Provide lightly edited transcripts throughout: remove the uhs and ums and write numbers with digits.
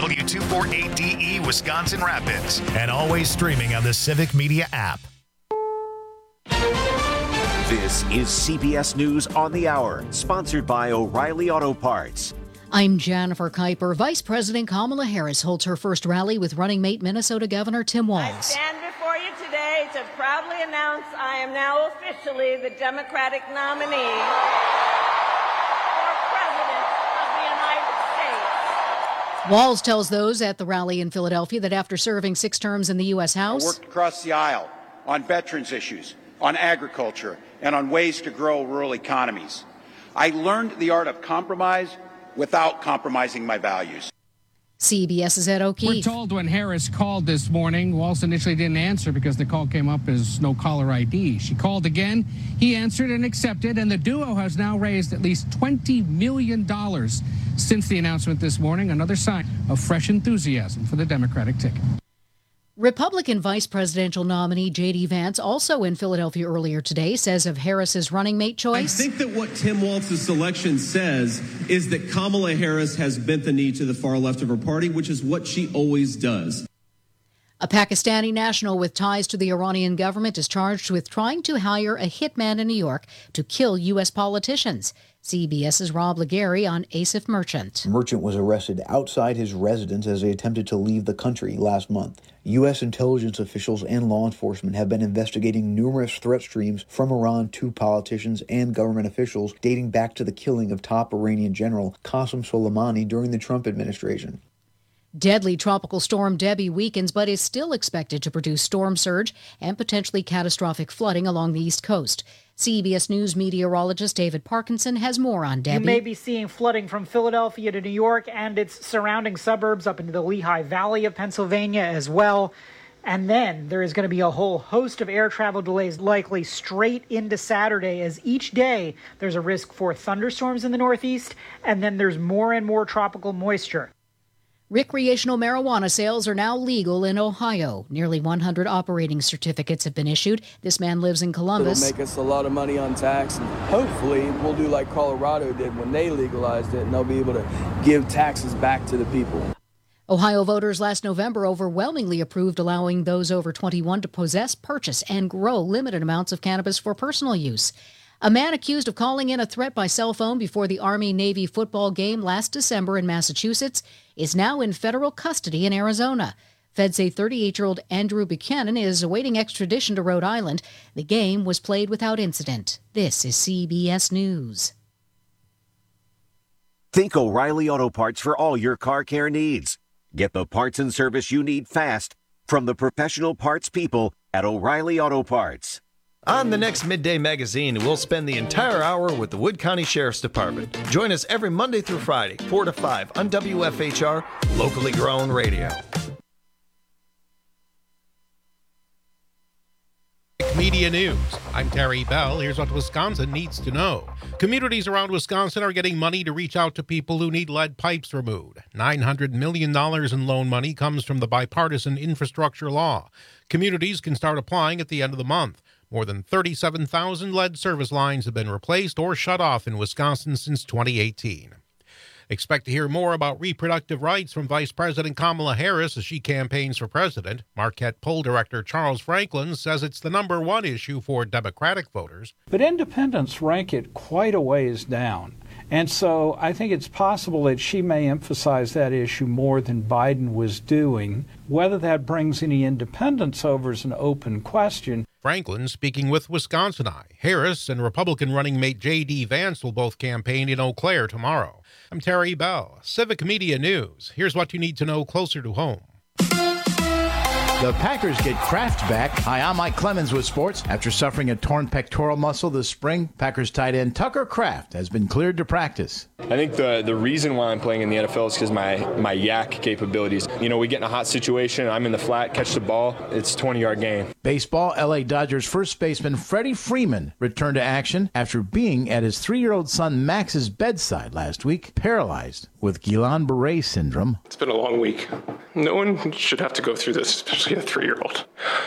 W248DE Wisconsin Rapids, and always streaming on the Civic Media app. This is CBS News on the Hour, sponsored by O'Reilly Auto Parts. I'm Jennifer Kuiper. Vice President Kamala Harris holds her first rally with running mate Minnesota Governor Tim Walz. I stand before you today to proudly announce I am now officially the Democratic nominee for President of the United States. Walz tells those at the rally in Philadelphia that after serving 6 terms in the U.S. House, I worked across the aisle on veterans issues, on agriculture, and on ways to grow rural economies. I learned the art of compromise without compromising my values. CBS's Ed O'Keefe. We're told when Harris called this morning, Walz initially didn't answer because the call came up as no caller ID. She called again. He answered and accepted, and the duo has now raised at least $20 million since the announcement this morning, another sign of fresh enthusiasm for the Democratic ticket. Republican vice presidential nominee J.D. Vance, also in Philadelphia earlier today, says of Harris's running mate choice. I think that what Tim Walz's selection says is that Kamala Harris has bent the knee to the far left of her party, which is what she always does. A Pakistani national with ties to the Iranian government is charged with trying to hire a hitman in New York to kill U.S. politicians. CBS's Rob Legary on Asif Merchant. Merchant was arrested outside his residence as he attempted to leave the country last month. U.S. intelligence officials and law enforcement have been investigating numerous threat streams from Iran to politicians and government officials dating back to the killing of top Iranian general Qasem Soleimani during the Trump administration. Deadly tropical storm Debbie weakens, but is still expected to produce storm surge and potentially catastrophic flooding along the East Coast. CBS News meteorologist David Parkinson has more on Debbie. You may be seeing flooding from Philadelphia to New York and its surrounding suburbs up into the Lehigh Valley of Pennsylvania as well. And then there is going to be a whole host of air travel delays likely straight into Saturday, as each day there's a risk for thunderstorms in the Northeast, and then there's more and more tropical moisture. Recreational marijuana sales are now legal in Ohio. Nearly 100 operating certificates have been issued. This man lives in Columbus. It'll make us a lot of money on tax, and hopefully we'll do like Colorado did when they legalized it, and they'll be able to give taxes back to the people. Ohio voters last November overwhelmingly approved allowing those over 21 to possess, purchase, and grow limited amounts of cannabis for personal use. A man accused of calling in a threat by cell phone before the Army-Navy football game last December in Massachusetts is now in federal custody in Arizona. Feds say 38-year-old Andrew Buchanan is awaiting extradition to Rhode Island. The game was played without incident. This is CBS News. Think O'Reilly Auto Parts for all your car care needs. Get the parts and service you need fast from the professional parts people at O'Reilly Auto Parts. On the next Midday Magazine, we'll spend the entire hour with the Wood County Sheriff's Department. Join us every Monday through Friday, 4 to 5 on WFHR, locally grown radio. Media News. I'm Terry Bell. Here's what Wisconsin needs to know. Communities around Wisconsin are getting money to reach out to people who need lead pipes removed. $900 million in loan money comes from the bipartisan infrastructure law. Communities can start applying at the end of the month. More than 37,000 lead service lines have been replaced or shut off in Wisconsin since 2018. Expect to hear more about reproductive rights from Vice President Kamala Harris as she campaigns for president. Marquette poll director Charles Franklin says it's the number one issue for Democratic voters. But independents rank it quite a ways down. And so I think it's possible that she may emphasize that issue more than Biden was doing. Whether that brings any independents over is an open question. Franklin speaking with Wisconsin Eye. Harris and Republican running mate J.D. Vance will both campaign in Eau Claire tomorrow. I'm Terry Bell, Civic Media News. Here's what you need to know closer to home. The Packers get Kraft back. Hi, I'm Mike Clemens with sports. After suffering a torn pectoral muscle this spring, Packers tight end Tucker Kraft has been cleared to practice. I think the reason why I'm playing in the NFL is because my yak capabilities. You know, we get in a hot situation, I'm in the flat, catch the ball, it's a 20-yard gain. Baseball, L.A. Dodgers first baseman Freddie Freeman returned to action after being at his 3-year-old son Max's bedside last week, paralyzed with Guillain-Barré syndrome. It's been a long week. No one should have to go through this, especially a 3-year-old.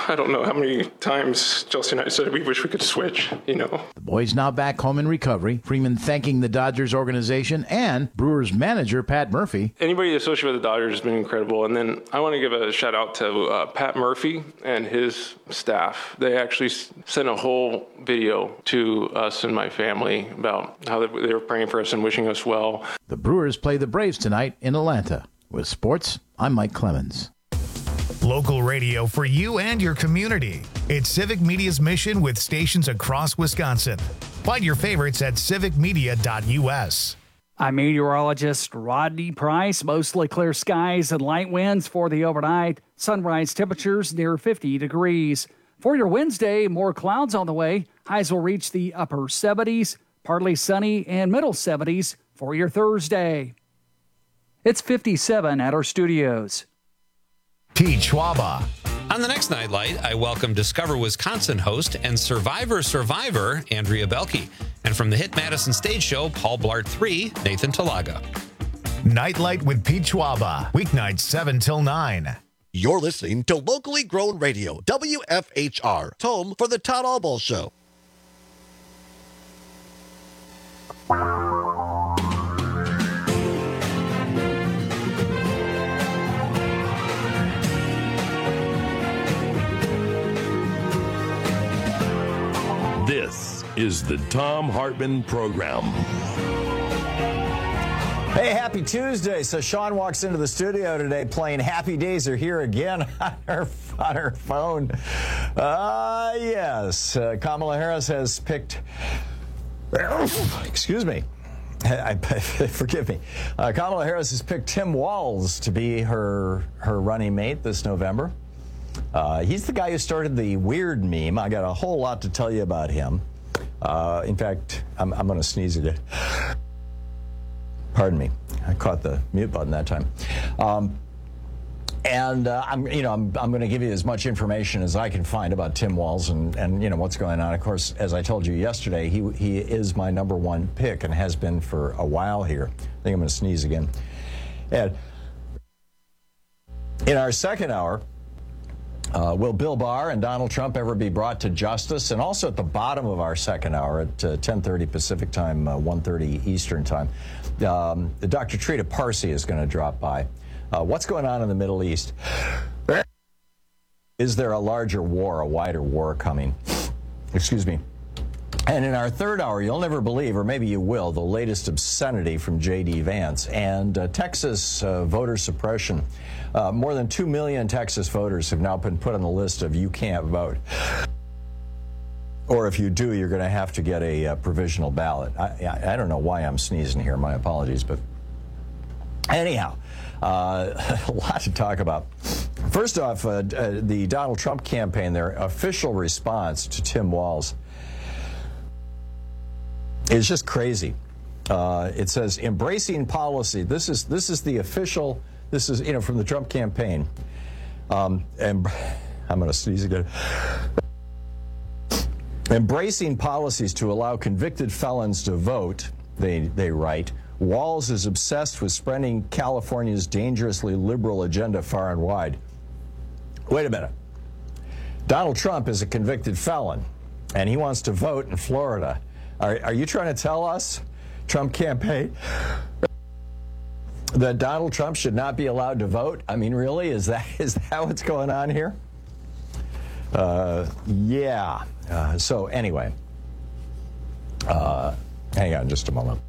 I don't know how many times Chelsea and I said we wish we could switch, The boys now back home in recovery. Freeman thanking the Dodgers organization and Brewers manager Pat Murphy. Anybody associated with the Dodgers has been incredible. And then I want to give a shout out to Pat Murphy and his staff. They actually sent a whole video to us and my family about how they were praying for us and wishing us well. The Brewers play the Braves tonight in Atlanta. With sports, I'm Mike Clemens. Local radio for you and your community. It's Civic Media's mission with stations across Wisconsin. Find your favorites at civicmedia.us. I'm meteorologist Rodney Price. Mostly clear skies and light winds for the overnight. Sunrise temperatures near 50 degrees. For your Wednesday, more clouds on the way. Highs will reach the upper 70s, partly sunny and middle 70s for your Thursday. It's 57 at our studios. Pete Schwaba. On the next Nightlight, I welcome Discover Wisconsin host and Survivor Andrea Belke. And from the hit Madison Stage Show, Paul Blart 3, Nathan Talaga. Nightlight with Pete Schwaba. Weeknights 7 till 9. You're listening to locally grown radio, WFHR, home for the Todd Albaugh Show. This is the Thom Hartmann Program. Hey, happy Tuesday. So Sean walks into the studio today playing Happy Days Are Here Again on her phone. Yes, Kamala Harris has picked... Excuse me. Forgive me. Kamala Harris has picked Tim Walz to be her running mate this November. He's the guy who started the weird meme. I got a whole lot to tell you about him. In fact, I'm going to sneeze again. Pardon me. I caught the mute button that time. I'm going to give you as much information as I can find about Tim Walz and what's going on. Of course, as I told you yesterday, he is my number one pick and has been for a while here. I think I'm going to sneeze again. And in our second hour, will Bill Barr and Donald Trump ever be brought to justice? And also at the bottom of our second hour at 10:30 Pacific time, 1:30 Eastern time, Dr. Trita Parsi is going to drop by. What's going on in the Middle East? Is there a larger war, a wider war coming? Excuse me. And in our third hour, you'll never believe, or maybe you will, the latest obscenity from J.D. Vance and Texas voter suppression. More than 2 million Texas voters have now been put on the list of you can't vote. Or if you do, you're going to have to get a provisional ballot. I don't know why I'm sneezing here. My apologies. But anyhow, a lot to talk about. First off, the Donald Trump campaign, their official response to Tim Walz is just crazy. It says embracing policy. This is the official. This is from the Trump campaign. And I'm going to sneeze again. Embracing policies to allow convicted felons to vote. They write. Walz is obsessed with spreading California's dangerously liberal agenda far and wide. Wait a minute. Donald Trump is a convicted felon, and he wants to vote in Florida. Are you trying to tell us, Trump campaign, that Donald Trump should not be allowed to vote? I mean, really? Is that what's going on here? Yeah. So anyway, hang on just a moment.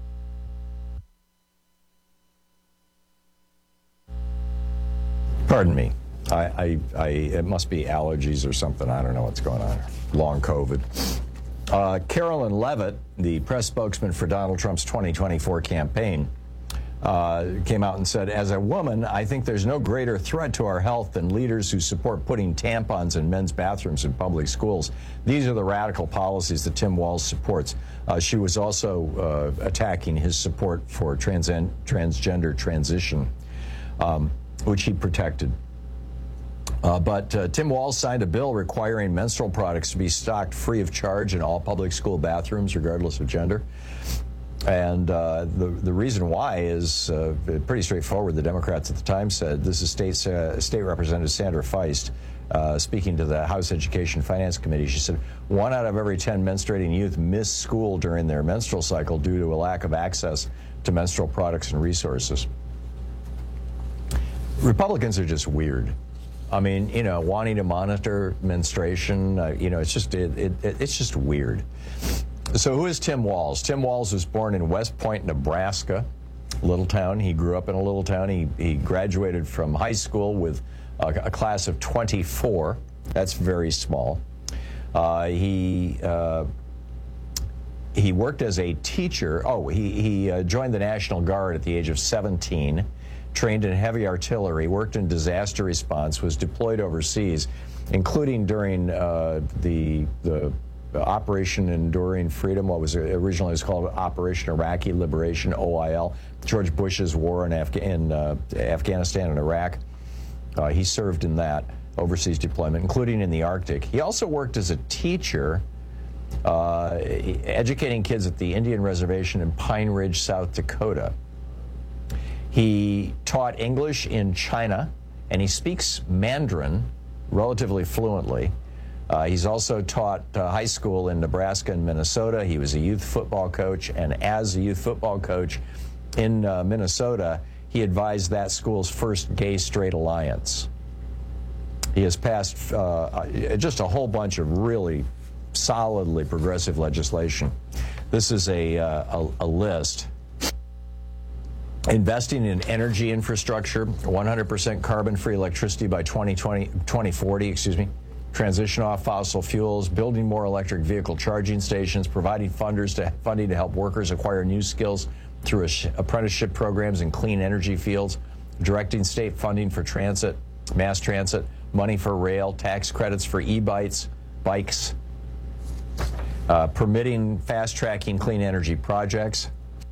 Pardon me. It must be allergies or something. I don't know what's going on. Long COVID. Carolyn Leavitt, the press spokesman for Donald Trump's 2024 campaign, came out and said, as a woman, I think there's no greater threat to our health than leaders who support putting tampons in men's bathrooms in public schools. These are the radical policies that Tim Walz supports. She was also attacking his support for transgender transition, which he protected. But Tim Walz signed a bill requiring menstrual products to be stocked free of charge in all public school bathrooms, regardless of gender. And the reason why is pretty straightforward. The Democrats at the time said, this is State Representative Sandra Feist, speaking to the House Education Finance Committee. She said 1 out of every 10 menstruating youth miss school during their menstrual cycle due to a lack of access to menstrual products and resources. Republicans are just weird. I mean, you know, wanting to monitor menstruation, you know, it's just weird. So who is Tim Walz? Tim Walz was born in West Point, Nebraska, little town. He grew up in a little town. He graduated from high school with a class of 24. That's very small. He worked as a teacher. He joined the National Guard at the age of 17, trained in heavy artillery, worked in disaster response, was deployed overseas, including during the Operation Enduring Freedom, what was originally called Operation Iraqi Liberation, OIL, George Bush's war in Afghanistan and Iraq. He served in that overseas deployment, including in the Arctic. He also worked as a teacher, educating kids at the Indian Reservation in Pine Ridge, South Dakota. He taught English in China, and he speaks Mandarin relatively fluently. He's also taught high school in Nebraska and Minnesota. He was a youth football coach, and as a youth football coach in Minnesota, he advised that school's first gay-straight alliance. He has passed just a whole bunch of really solidly progressive legislation. This is a list. Investing in energy infrastructure, 100% carbon-free electricity by 2040, transition off fossil fuels, building more electric vehicle charging stations, providing funding to help workers acquire new skills through apprenticeship programs in clean energy fields, directing state funding for transit, mass transit, money for rail, tax credits for e-bikes, permitting fast-tracking clean energy projects.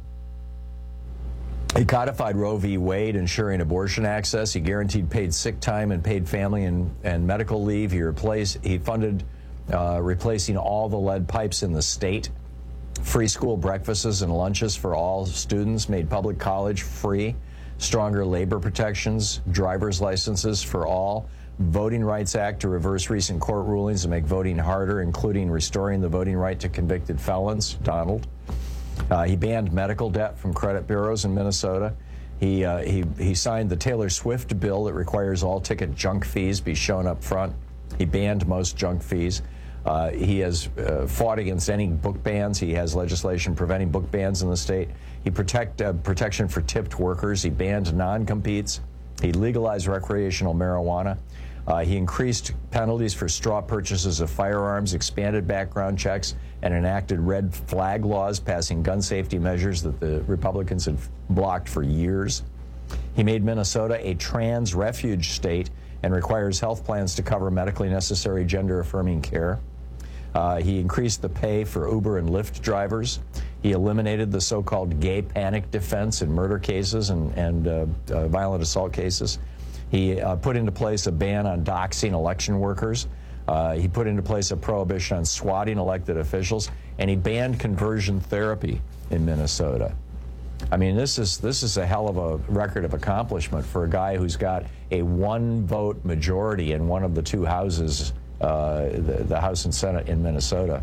He codified Roe v. Wade, ensuring abortion access. He guaranteed paid sick time and paid family and medical leave. He funded replacing all the lead pipes in the state. Free school breakfasts and lunches for all students, made public college free. Stronger labor protections, driver's licenses for all. Voting Rights Act to reverse recent court rulings and make voting harder, including restoring the voting right to convicted felons. Donald. He banned medical debt from credit bureaus in Minnesota. He signed the Taylor Swift bill that requires all ticket junk fees be shown up front. He banned most junk fees. He has fought against any book bans. He has legislation preventing book bans in the state. He protection for tipped workers. He banned non-competes. He legalized recreational marijuana. He increased penalties for straw purchases of firearms, expanded background checks, and enacted red flag laws, passing gun safety measures that the Republicans had blocked for years. He made Minnesota a trans refuge state and requires health plans to cover medically necessary gender-affirming care. He increased the pay for Uber and Lyft drivers. He eliminated the so-called gay panic defense in murder cases and violent assault cases. He put into place a ban on doxing election workers. He put into place a prohibition on swatting elected officials, and he banned conversion therapy in Minnesota. I mean, this is a hell of a record of accomplishment for a guy who's got a one-vote majority in one of the two houses, the House and Senate in Minnesota.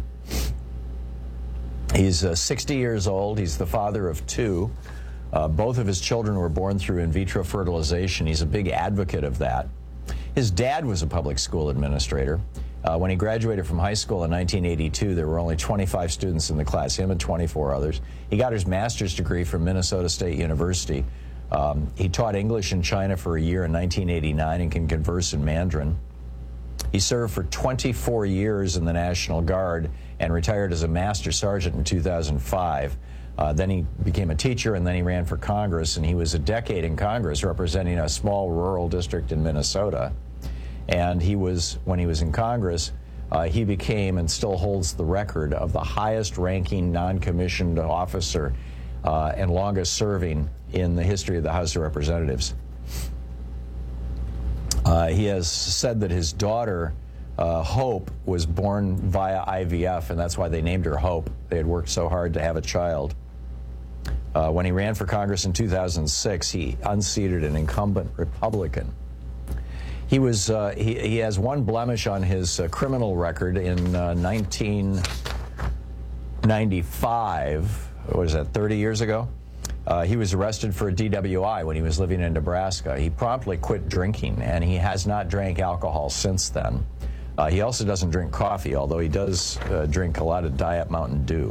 He's 60 years old. He's the father of two. Both of his children were born through in vitro fertilization. He's a big advocate of that. His dad was a public school administrator. When he graduated from high school in 1982, there were only 25 students in the class, him and 24 others. He got his master's degree from Minnesota State University. He taught English in China for a year in 1989 and can converse in Mandarin. He served for 24 years in the National Guard and retired as a master sergeant in 2005. Then he became a teacher, and then he ran for Congress, and he was a decade in Congress representing a small rural district in Minnesota. And when he was in Congress, he became and still holds the record of the highest ranking non-commissioned officer and longest serving in the history of the House of Representatives. He has said that his daughter, Hope, was born via IVF, and that's why they named her Hope. They had worked so hard to have a child. When he ran for Congress in 2006, he unseated an incumbent Republican. He was he has one blemish on his criminal record in 1995. What was that, 30 years ago? He was arrested for a DWI when he was living in Nebraska. He promptly quit drinking, and he has not drank alcohol since then. He also doesn't drink coffee, although he does drink a lot of Diet Mountain Dew.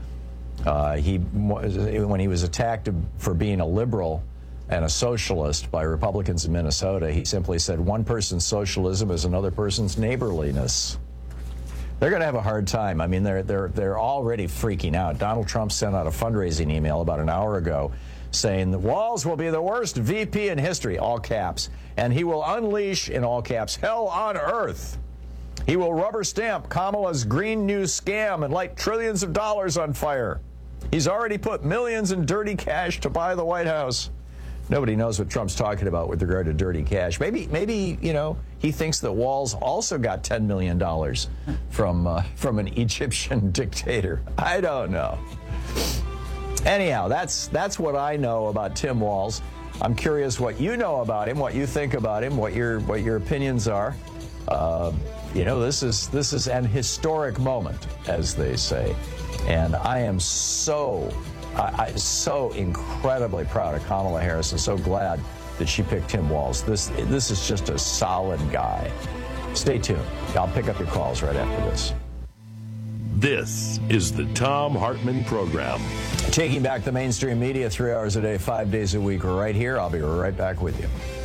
When he was attacked for being a liberal and a socialist by Republicans in Minnesota, he simply said, one person's socialism is another person's neighborliness. They're going to have a hard time. I mean, they're already freaking out. Donald Trump sent out a fundraising email about an hour ago saying that Walz will be the worst VP in history, all caps, and he will unleash, in all caps, hell on earth. He will rubber stamp Kamala's Green New scam and light trillions of dollars on fire. He's already put millions in dirty cash to buy the White House. Nobody knows what Trump's talking about with regard to dirty cash. Maybe you know, he thinks that Walz also got $10 million from an Egyptian dictator. I don't know. Anyhow, that's what I know about Tim Walz. I'm curious what you know about him, what you think about him, what your opinions are. You know, this is an historic moment, as they say, and I am so incredibly proud of Kamala Harris and so glad that she picked Tim Walz. This is just a solid guy. Stay tuned. I'll pick up your calls right after this. This is the Thom Hartmann Program. Taking back the mainstream media 3 hours a day, 5 days a week, right here. I'll be right back with you.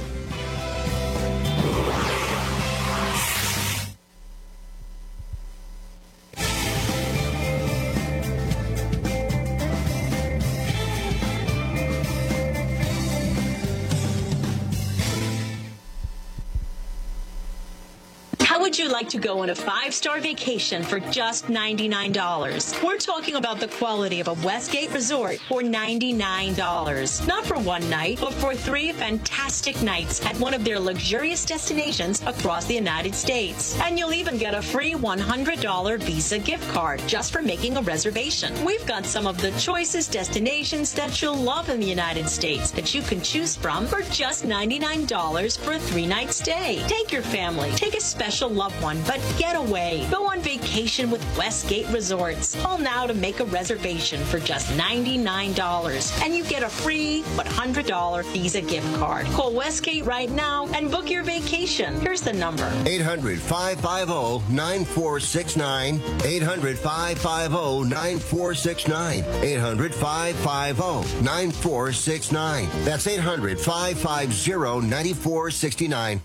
Would you like to go on a 5-star vacation for just $99? We're talking about the quality of a Westgate resort for $99. Not for one night, but for 3 fantastic nights at one of their luxurious destinations across the United States. And you'll even get a free $100 Visa gift card just for making a reservation. We've got some of the choicest destinations that you'll love in the United States that you can choose from for just $99 for a 3-night stay. Take your family, take a special loved one, but get away. Go on vacation with Westgate Resorts. Call now to make a reservation for just $99, and you get a free $100 Visa gift card. Call Westgate right now and book your vacation. Here's the number. 800-550-9469. 800-550-9469. 800-550-9469. That's 800-550-9469.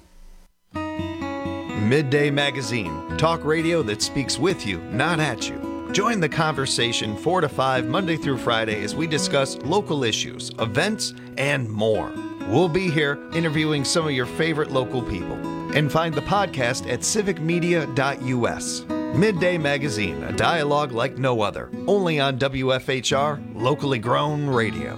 Midday Magazine, talk radio that speaks with you, not at you. Join the conversation 4 to 5 Monday through Friday as we discuss local issues, events, and more. We'll be here interviewing some of your favorite local people. And find the podcast at civicmedia.us. Midday Magazine, a dialogue like no other. Only on WFHR, locally grown radio.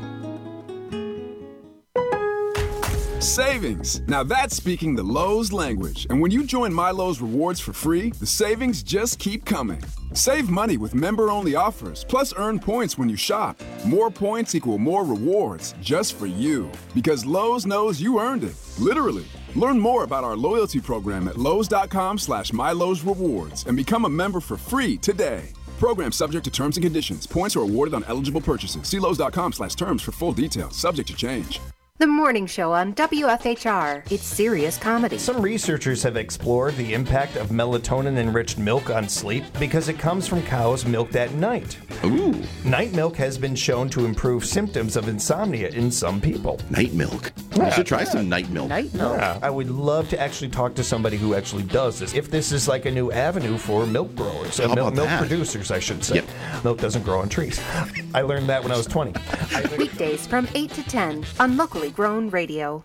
Savings. Now that's speaking the Lowe's language. And when you join My Lowe's Rewards for free, the savings just keep coming. Save money with member-only offers, plus earn points when you shop. More points equal more rewards, just for you. Because Lowe's knows you earned it. Literally. Learn more about our loyalty program at lowes.com/MyLowe'sRewards and become a member for free today. Program subject to terms and conditions. Points are awarded on eligible purchases. See lowes.com/terms for full details. Subject to change. The Morning Show on WFHR. It's serious comedy. Some researchers have explored the impact of melatonin-enriched milk on sleep because it comes from cows milked at night. Ooh. Night milk has been shown to improve symptoms of insomnia in some people. Night milk. I should try some night milk. Night milk. Yeah, I would love to actually talk to somebody who actually does this. If this is like a new avenue for milk growers, milk producers, I should say. Yep. Milk doesn't grow on trees. I learned that when I was 20. Weekdays from 8 to 10 on Locally Grown Radio.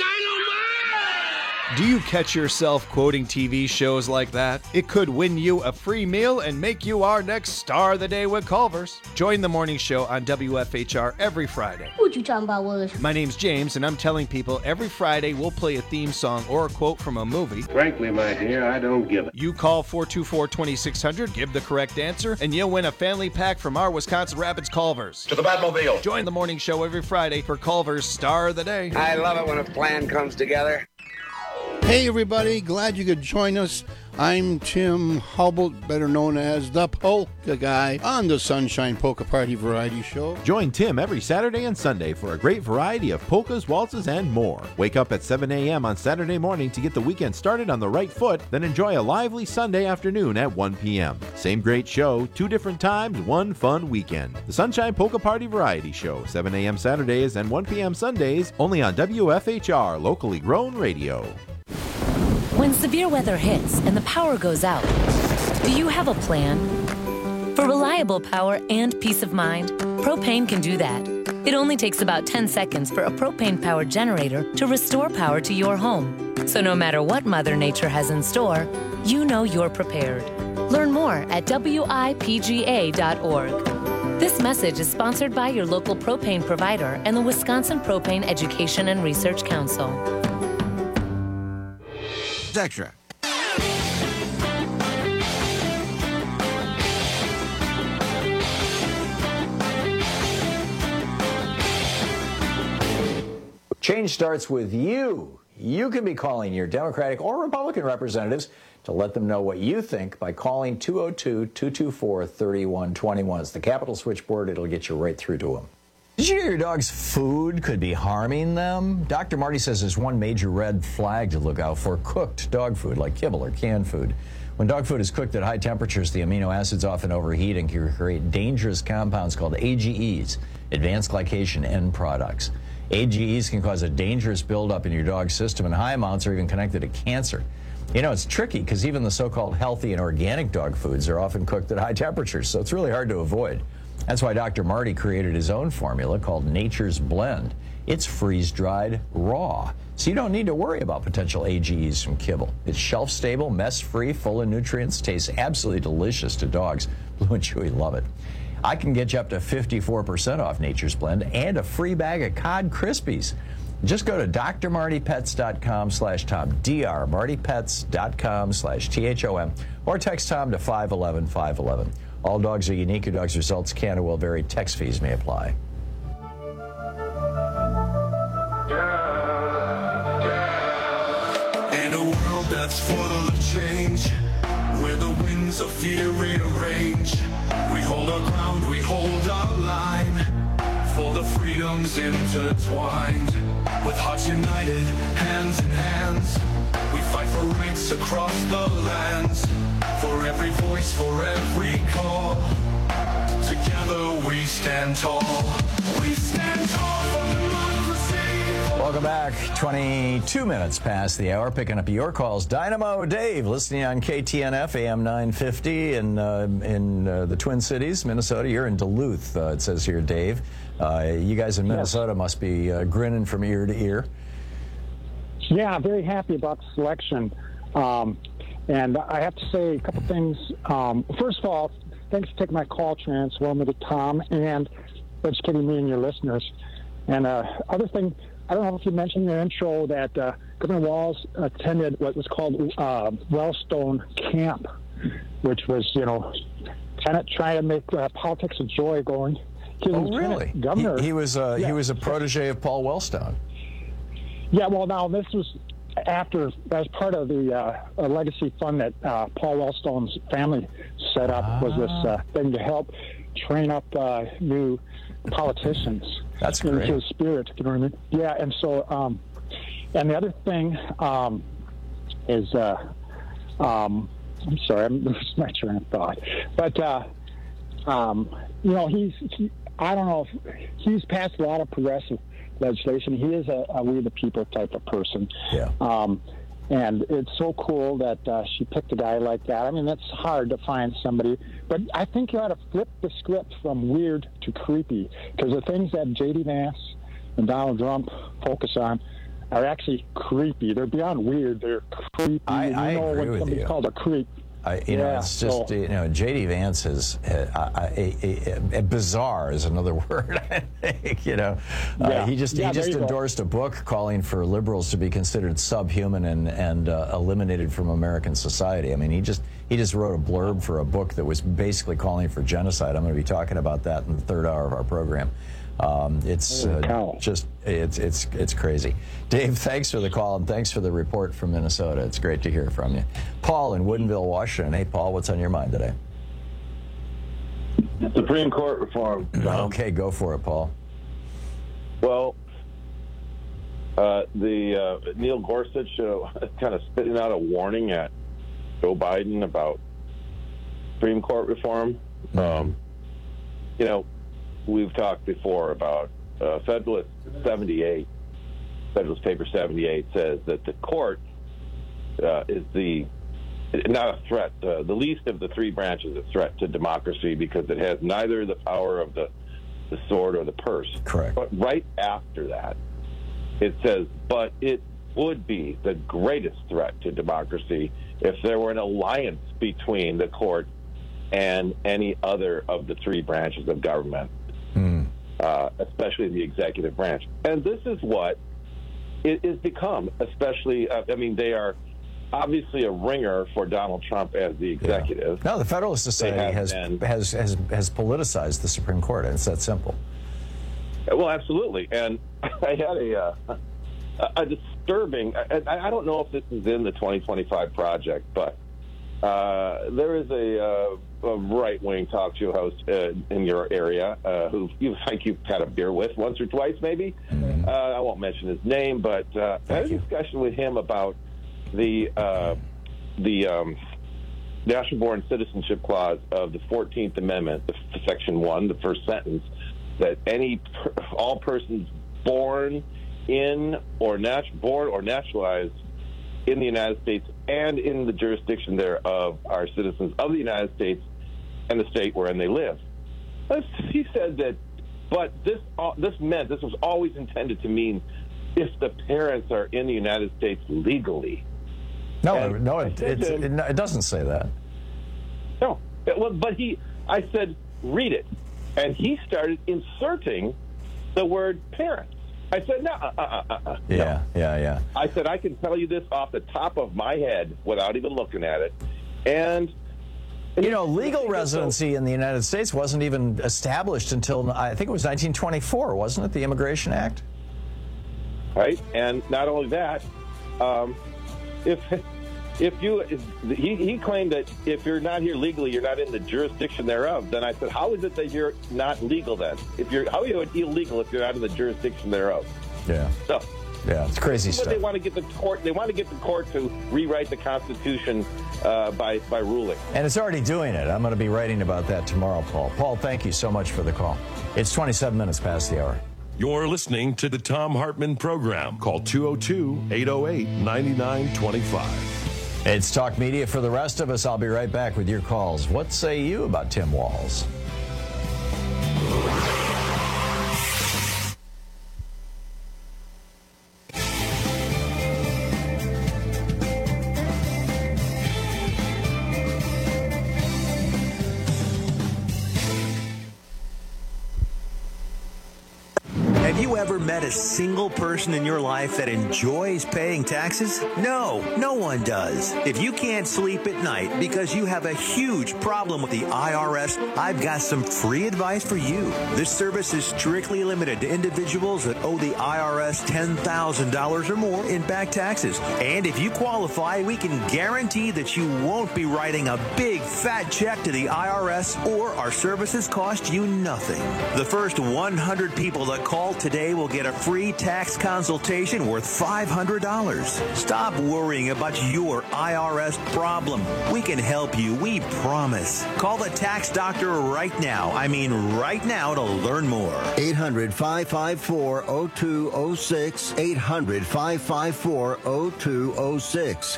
Do you catch yourself quoting TV shows like that? It could win you a free meal and make you our next star of the day with Culver's. Join the morning show on WFHR every Friday. What you talking about, Willis? My name's James, and I'm telling people every Friday we'll play a theme song or a quote from a movie. Frankly, my dear, I don't give it. You call 424-2600, give the correct answer, and you'll win a family pack from our Wisconsin Rapids Culver's. To the Batmobile. Join the morning show every Friday for Culver's Star of the Day. I love it when a plan comes together. Hey everybody, glad you could join us. I'm Tim Hubble, better known as the Polka Guy, on the Sunshine Polka Party Variety Show. Join Tim every Saturday and Sunday for a great variety of polkas, waltzes, and more. Wake up at 7 a.m. on Saturday morning to get the weekend started on the right foot, then enjoy a lively Sunday afternoon at 1 p.m. Same great show, 2 different times, 1 fun weekend. The Sunshine Polka Party Variety Show, 7 a.m. Saturdays and 1 p.m. Sundays, only on WFHR, locally grown radio. When severe weather hits and the power goes out, do you have a plan? For reliable power and peace of mind, Propane can do that. It only takes about 10 seconds for a propane-powered generator to restore power to your home. So no matter what Mother Nature has in store, you know you're prepared. Learn more at WIPGA.org. This message is sponsored by your local propane provider and the Wisconsin Propane Education and Research Council. Extra. Change starts with you. You can be calling your Democratic or Republican representatives to let them know what you think by calling 202-224-3121. It's the Capitol switchboard. It'll get you right through to them. Did you know your dog's food could be harming them? Dr. Marty says there's one major red flag to look out for: cooked dog food, like kibble or canned food. When dog food is cooked at high temperatures, the amino acids often overheat and can create dangerous compounds called AGEs, advanced glycation end products. AGEs can cause a dangerous buildup in your dog's system, and high amounts are even connected to cancer. You know, it's tricky because even the so-called healthy and organic dog foods are often cooked at high temperatures, so it's really hard to avoid. That's why Dr. Marty created his own formula called Nature's Blend. It's freeze-dried raw, so you don't need to worry about potential AGEs from kibble. It's shelf-stable, mess-free, full of nutrients, tastes absolutely delicious to dogs. Blue and Chewy love it. I can get you up to 54% off Nature's Blend and a free bag of Cod Krispies. Just go to drmartypets.com/Tom, drmartypets.com/THOM, or text Tom to 511-511. All dogs are unique. Your dog's results can and will vary. Text fees may apply. In a world that's full of change, where the winds of fear rearrange, we hold our ground, we hold our line, for the freedoms intertwined. With hearts united, hands in hands, we fight for rights across the lands. For every voice, for every call, together we stand tall. We stand tall for democracy. Welcome back. 22 minutes past the hour, picking up your calls. Dynamo Dave, listening on KTNF AM 950 in the Twin Cities, Minnesota. You're in Duluth, it says here, Dave. You guys in Minnesota must be grinning from ear to ear. Yeah, I'm very happy about the selection. And I have to say a couple things. First of all, thanks for taking my call, transform to Tom, and educating me and your listeners. And other thing, I don't know if you mentioned in your intro that Governor Walz attended what was called Wellstone Camp, which was, kind of trying to make politics of joy going. Oh, really? Governor. He was a protege of Paul Wellstone. Yeah, well, now this was after, as part of the legacy fund that Paul Wellstone's family set up, was this thing to help train up new politicians. That's great. Into his spirit, you know what I mean? Yeah, and so, and the other thing is, I'm sorry, I'm losing my train of thought, but, I don't know, he's passed a lot of progressive legislation. He is a we the people type of person. Yeah. And it's so cool that she picked a guy like that. I mean, that's hard to find somebody. But I think you ought to flip the script from weird to creepy, because the things that J.D. Vance and Donald Trump focus on are actually creepy. They're beyond weird. They're creepy. I agree with you. Called a creep. It's just, J.D. Vance is bizarre is another word, I think, He just endorsed a book calling for liberals to be considered subhuman and eliminated from American society. I mean, he just wrote a blurb for a book that was basically calling for genocide. I'm going to be talking about that in the third hour of our program. It's it's crazy. Dave, thanks for the call and thanks for the report from Minnesota. It's great to hear from you. Paul in Woodinville, Washington. Hey, Paul, what's on your mind today? Supreme Court reform. Okay, go for it, Paul. Well, Neil Gorsuch kind of spitting out a warning at Joe Biden about Supreme Court reform. You know, we've talked before about Federalist 78. Federalist Paper 78 says that the court is not a threat. The least of the three branches, a threat to democracy because it has neither the power of the sword or the purse. Correct. But right after that, it says, but it would be the greatest threat to democracy if there were an alliance between the court and any other of the three branches of government, especially the executive branch. And this is what it has become, especially, they are obviously a ringer for Donald Trump as the executive. No, the Federalist Society has politicized the Supreme Court, and it's that simple. Well, absolutely. And I had a disturbing, I don't know if this is in the 2025 project, but there is a right-wing talk show host in your area who you think you've had a beer with once or twice, maybe. I won't mention his name, but I had a discussion with him about the National Born Citizenship Clause of the 14th Amendment, Section 1, the first sentence, that all persons born in or naturalized in the United States and in the jurisdiction thereof are citizens of the United States and the state wherein they live. He said that, but this was always intended to mean if the parents are in the United States legally. No, it doesn't say that. No, but I said, read it. And he started inserting the word parents. I said, no. Yeah. I said, I can tell you this off the top of my head without even looking at it. And legal residency in the United States wasn't even established until, I think it was 1924, wasn't it? The Immigration Act? Right. And not only that, he claimed that if you're not here legally, you're not in the jurisdiction thereof. Then I said, how is it that you're not legal then? How are you illegal if you're not in the jurisdiction thereof? Yeah. So, yeah, it's crazy stuff. They want to get the court. They want to get the court to rewrite the Constitution by ruling. And it's already doing it. I'm going to be writing about that tomorrow, Paul. Paul, thank you so much for the call. It's 27 minutes past the hour. You're listening to the Thom Hartmann Program. Call 202-808-9925. It's Talk Media for the rest of us. I'll be right back with your calls. What say you about Tim Walz? Have you ever met a single person in your life that enjoys paying taxes? No one does. If you can't sleep at night because you have a huge problem with the IRS, I've got some free advice for you. This service is strictly limited to individuals that owe the IRS $10,000 or more in back taxes. And if you qualify, we can guarantee that you won't be writing a big fat check to the IRS, or our services cost you nothing. The first 100 people that call today will get a free tax consultation worth $500. Stop worrying about your IRS problem. We can help you, we promise. Call the tax doctor right now. I mean right now, to learn more. 800-554-0206. 800-554-0206.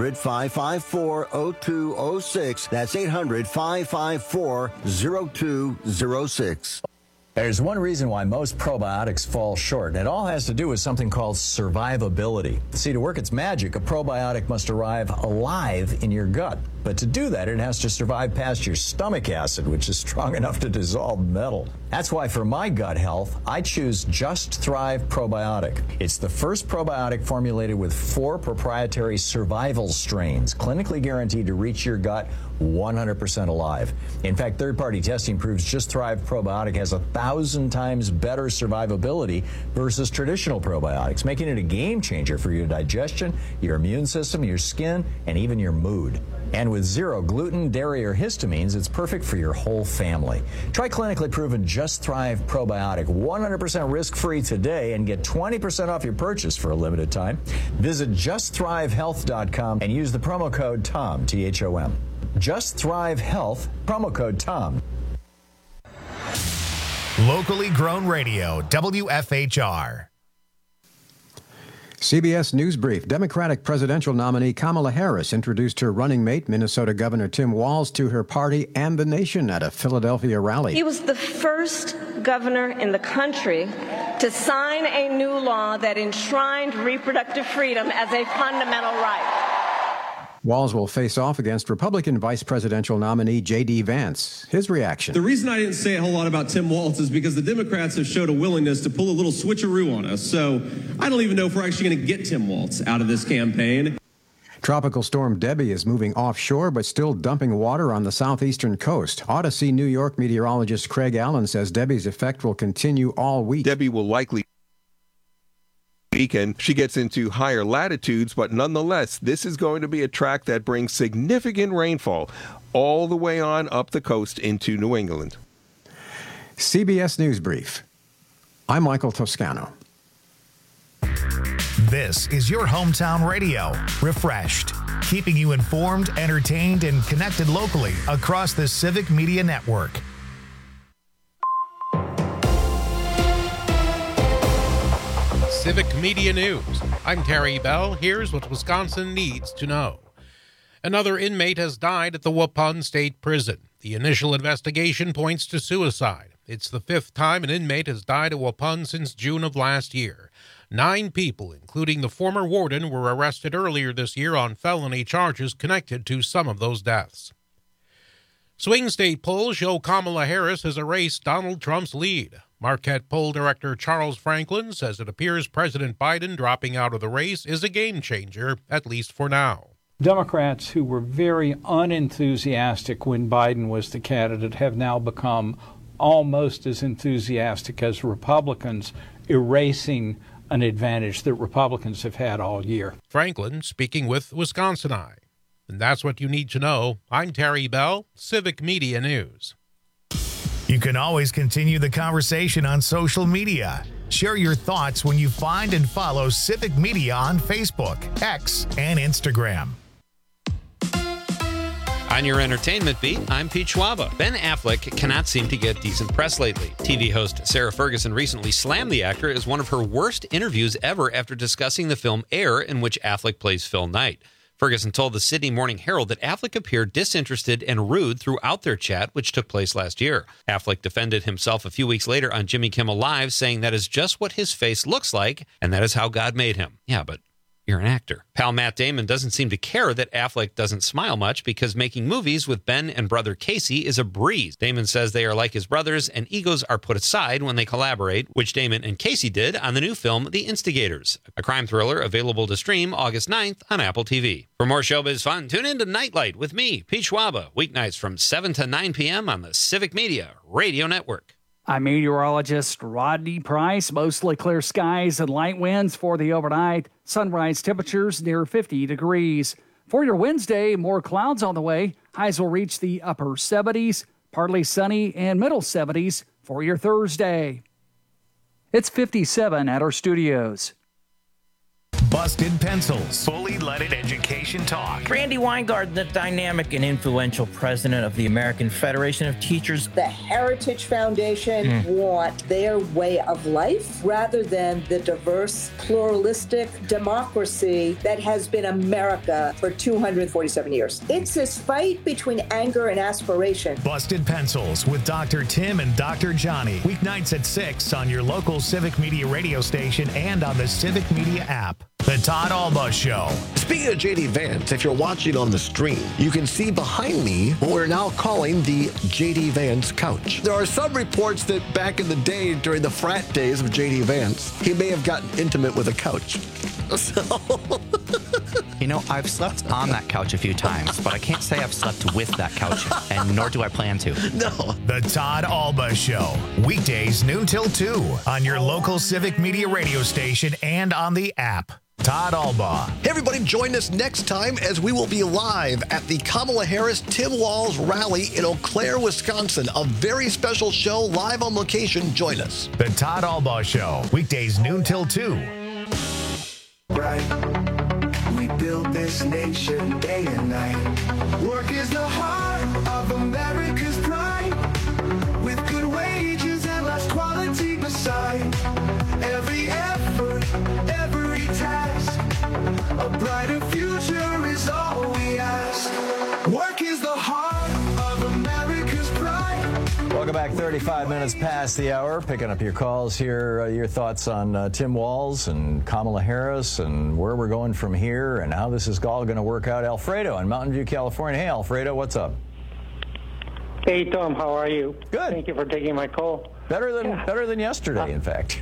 800-554-0206. That's 800-554-0206. There's one reason why most probiotics fall short, and it all has to do with something called survivability. See, to work its magic, a probiotic must arrive alive in your gut. But to do that, it has to survive past your stomach acid, which is strong enough to dissolve metal. That's why for my gut health, I choose Just Thrive Probiotic. It's the first probiotic formulated with 4 proprietary survival strains, clinically guaranteed to reach your gut 100% alive. In fact, third-party testing proves Just Thrive Probiotic has 1,000 times better survivability versus traditional probiotics, making it a game changer for your digestion, your immune system, your skin, and even your mood. And with zero gluten, dairy, or histamines, it's perfect for your whole family. Try clinically proven Just Thrive Probiotic 100% risk-free today and get 20% off your purchase for a limited time. Visit JustThriveHealth.com and use the promo code TOM, T-H-O-M. Just Thrive Health, promo code TOM. Locally grown radio, WFHR. CBS News Brief. Democratic presidential nominee Kamala Harris introduced her running mate, Minnesota Governor Tim Walz, to her party and the nation at a Philadelphia rally. He was the first governor in the country to sign a new law that enshrined reproductive freedom as a fundamental right. Walz will face off against Republican vice presidential nominee J.D. Vance. His reaction. The reason I didn't say a whole lot about Tim Walz is because the Democrats have showed a willingness to pull a little switcheroo on us. So I don't even know if we're actually going to get Tim Walz out of this campaign. Tropical storm Debbie is moving offshore but still dumping water on the southeastern coast. Odyssey, New York meteorologist Craig Allen says Debbie's effect will continue all week. Debbie will likely and she gets into higher latitudes, but nonetheless, this is going to be a track that brings significant rainfall all the way on up the coast into New England. CBS News Brief. I'm Michael Toscano. This is your hometown radio, refreshed, keeping you informed, entertained, and connected locally across the Civic Media Network. Civic Media News. I'm Terry Bell. Here's what Wisconsin needs to know. Another inmate has died at the Waupun State Prison. The initial investigation points to suicide. It's the fifth time an inmate has died at Waupun since June of last year. 9 people, including the former warden, were arrested earlier this year on felony charges connected to some of those deaths. Swing state polls show Kamala Harris has erased Donald Trump's lead. Marquette poll director Charles Franklin says it appears President Biden dropping out of the race is a game changer, at least for now. Democrats who were very unenthusiastic when Biden was the candidate have now become almost as enthusiastic as Republicans, erasing an advantage that Republicans have had all year. Franklin speaking with Wisconsin Eye. And that's what you need to know. I'm Terry Bell, Civic Media News. You can always continue the conversation on social media. Share your thoughts when you find and follow Civic Media on Facebook, X, and Instagram. On your entertainment beat, I'm Pete Schwaba. Ben Affleck cannot seem to get decent press lately. TV host Sarah Ferguson recently slammed the actor as one of her worst interviews ever after discussing the film Air, in which Affleck plays Phil Knight. Ferguson told the Sydney Morning Herald that Affleck appeared disinterested and rude throughout their chat, which took place last year. Affleck defended himself a few weeks later on Jimmy Kimmel Live, saying that is just what his face looks like, and that is how God made him. Yeah, but you're an actor. Pal Matt Damon doesn't seem to care that Affleck doesn't smile much because making movies with Ben and brother Casey is a breeze. Damon says they are like his brothers and egos are put aside when they collaborate, which Damon and Casey did on the new film The Instigators, a crime thriller available to stream August 9th on Apple TV. For more showbiz fun, tune in to Nightlight with me, Pete Schwaba, weeknights from 7 to 9 p.m. on the Civic Media Radio Network. I'm meteorologist Rodney Price. Mostly clear skies and light winds for the overnight. Sunrise temperatures near 50 degrees. For your Wednesday, more clouds on the way. Highs will reach the upper 70s, partly sunny and middle 70s for your Thursday. It's 57 at our studios. Busted Pencils, fully leaded education talk. Randy Weingarten, the dynamic and influential president of the American Federation of Teachers. The Heritage Foundation want their way of life rather than the diverse, pluralistic democracy that has been America for 247 years. It's this fight between anger and aspiration. Busted Pencils with Dr. Tim and Dr. Johnny. Weeknights at 6 on your local Civic Media radio station and on the Civic Media app. The Todd Alba Show. Speaking of J.D. Vance, if you're watching on the stream, you can see behind me what we're now calling the J.D. Vance couch. There are some reports that back in the day, during the frat days of J.D. Vance, he may have gotten intimate with a couch. So You know, I've slept on that couch a few times, but I can't say I've slept with that couch, and nor do I plan to. No. The Todd Alba Show. Weekdays noon till 2 on your local Civic Media radio station and on the app. Todd Alba. Hey, everybody, join us next time as we will be live at the Kamala Harris-Tim Walz rally in Eau Claire, Wisconsin. A very special show live on location. Join us. The Todd Alba Show. Weekdays noon till 2. Right. We build this nation day and night. Work is the heart of America's pride. With good wages and less quality beside. Every effort, every task. A brighter future is all we ask. Work is the heart of America's pride. Welcome back. 35 minutes past the hour. Picking up your calls here. Your thoughts on Tim Walz and Kamala Harris and where we're going from here and how this is all going to work out. Alfredo in Mountain View, California. Hey, Alfredo, what's up? Hey, Tom, how are you? Good. Thank you for taking my call. Better than yesterday, in fact.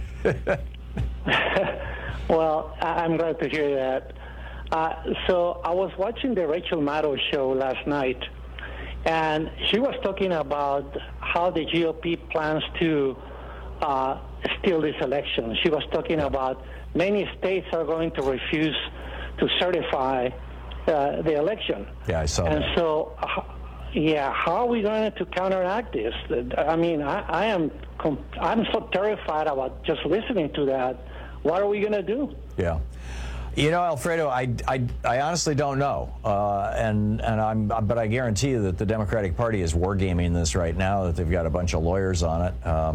Well, I'm glad to hear that. So I was watching the Rachel Maddow show last night, and she was talking about how the GOP plans to steal this election. She was talking about many states are going to refuse to certify the election. Yeah, I saw that. And so, how are we going to counteract this? I mean, I'm so terrified about just listening to that. What are we going to do? Yeah. You know, Alfredo, I honestly don't know, but I guarantee you that the Democratic Party is wargaming this right now. That they've got a bunch of lawyers on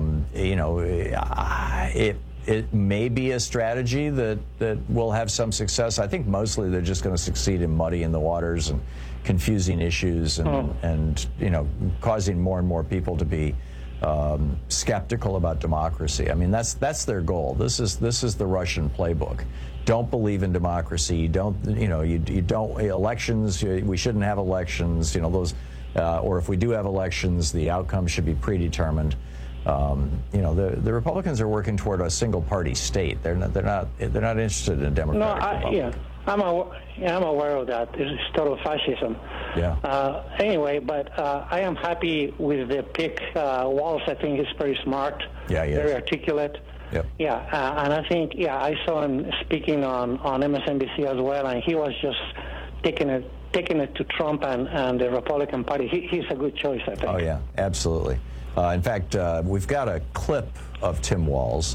it. It may be a strategy that will have some success. I think mostly they're just going to succeed in muddying the waters and confusing issues and causing more and more people to be skeptical about democracy. I mean, that's their goal. This is the Russian playbook. Don't believe in democracy. Elections. We shouldn't have elections. Or if we do have elections, the outcome should be predetermined. The Republicans are working toward a single party state. They're not interested in a democratic republic. I'm aware of that. It's total fascism. Yeah. Anyway, but I am happy with the pick. Walz, I think, is very smart. Yeah, he is. Very articulate. Yep. Yeah, and I think, I saw him speaking on MSNBC as well, and he was just taking it to Trump and the Republican Party. He's a good choice, I think. Oh, yeah, absolutely. In fact, we've got a clip of Tim Walz.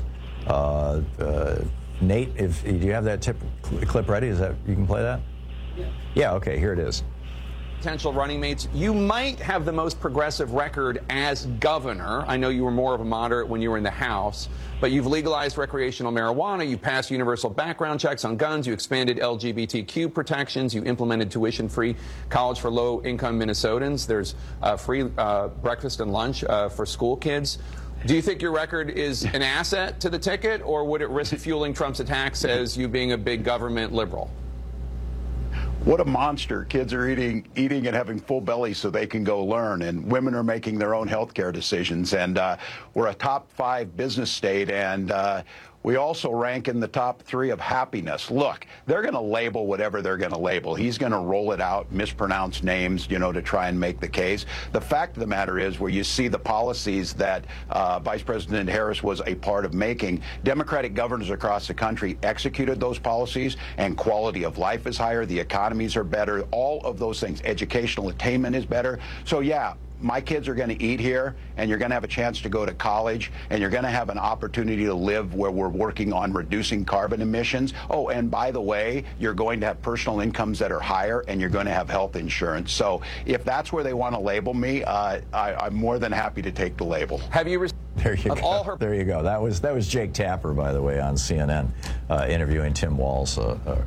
Nate, do you have that clip ready? You can play that? Yeah, okay, here it is. Potential running mates, you might have the most progressive record as governor. I know you were more of a moderate when you were in the House, but you've legalized recreational marijuana, you passed universal background checks on guns, you expanded LGBTQ protections, you implemented tuition-free college for low-income Minnesotans. There's free breakfast and lunch for school kids. Do you think your record is an asset to the ticket, or would it risk fueling Trump's attacks as you being a big government liberal? What a monster. Kids are eating and having full bellies so they can go learn, and women are making their own health care decisions. And we're a top 5 business state, and we also rank in the top 3 of happiness. Look, they're going to label whatever they're going to label. He's going to roll it out, mispronounce names, to try and make the case. The fact of the matter is, where you see the policies that Vice President Harris was a part of making, Democratic governors across the country executed those policies, and quality of life is higher, the economies are better, all of those things. Educational attainment is better. So, yeah, my kids are going to eat here, and you're going to have a chance to go to college, and you're going to have an opportunity to live where we're working on reducing carbon emissions. Oh, and by the way, you're going to have personal incomes that are higher, and you're going to have health insurance. So if that's where they want to label me, I'm more than happy to take the label. Have you There you go. There you go. That was Jake Tapper, by the way, on CNN, interviewing Tim Walz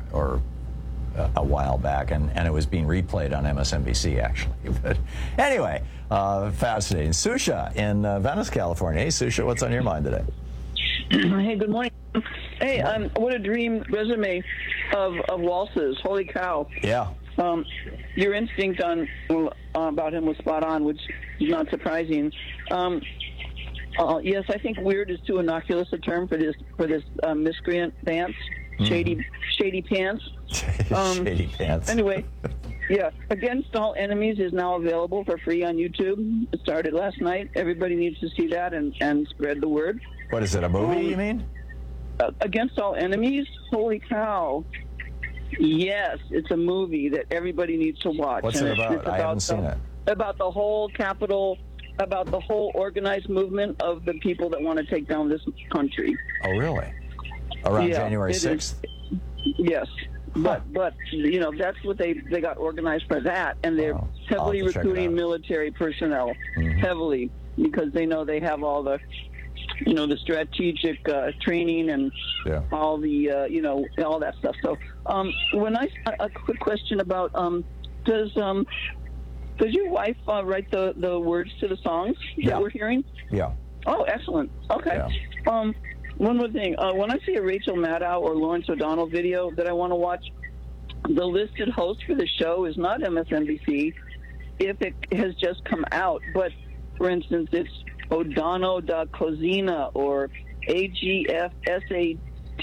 a while back, and it was being replayed on MSNBC, actually. But anyway, fascinating. Susha in Venice, California. Hey, Susha, what's on your mind today? Hey, good morning. Hey, what a dream resume of Walz's. Holy cow. Yeah. Your instinct about him was spot on, which is not surprising. Yes, I think weird is too innocuous a term for this miscreant Vance. Shady Pants. Shady Pants. Anyway, yeah, Against All Enemies is now available for free on YouTube. It started last night. Everybody needs to see that and spread the word. What is it, a movie, you mean? Against All Enemies? Holy cow. Yes, it's a movie that everybody needs to watch. What's it about? I haven't seen it. About the whole Capitol, about the whole organized movement of the people that want to take down this country. Oh, really? Around January 6th? Yes. But you know, that's what they got organized for that, and they're heavily recruiting military personnel, heavily, because they know they have all the, you know, the strategic training and all the, you know, all that stuff. So, a quick question about, does your wife write the words to the songs that we're hearing? Yeah. Oh, excellent. Okay. Yeah. One more thing. When I see a Rachel Maddow or Lawrence O'Donnell video that I want to watch, the listed host for the show is not MSNBC if it has just come out. But, for instance, it's O'Donnell da Cozina or AGFSAT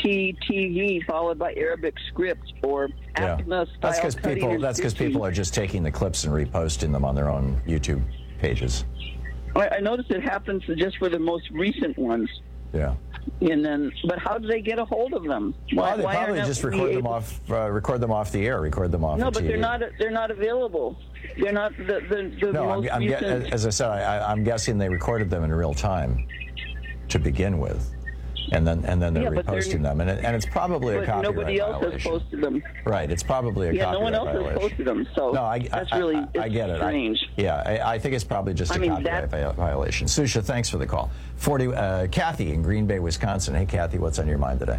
TV followed by Arabic script or Apna style. That's because people are just taking the clips and reposting them on their own YouTube pages. I noticed it happens just for the most recent ones. Yeah. And then, but how do they get a hold of them? Well, they probably just record them off the air, record them off. No, the but TV. they're not available. They're not the no, most recent. As I said, I'm guessing they recorded them in real time to begin with, and then they're reposting them, and it's probably a copyright nobody else violation. has posted them. Right, it's probably a copyright no one else violation. has posted them. So that's really I get it. Strange. I think it's probably just a copyright violation. Susha, thanks for the call. Kathy in Green Bay, Wisconsin. Hey, Kathy, what's on your mind today?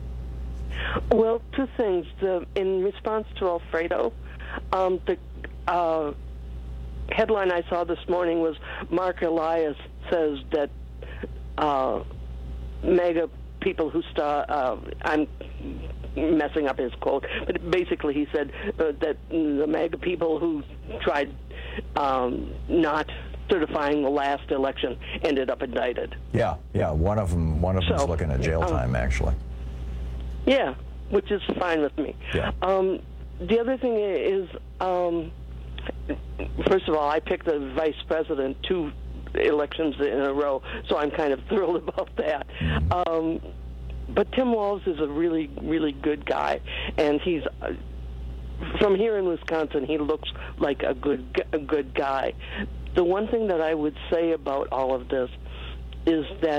Well, two things. In response to Alfredo, the headline I saw this morning was Mark Elias says that MAGA people who I'm messing up his quote, but basically he said that the MAGA people who tried not certifying the last election ended up indicted. Yeah. One of them is looking at jail time, actually. Yeah, which is fine with me. Yeah. The other thing is, first of all, I picked the vice president 2 elections in a row, so I'm kind of thrilled about that. But Tim Walz is a really, really good guy, and he's from here in Wisconsin. He looks like a good guy. The one thing that I would say about all of this is that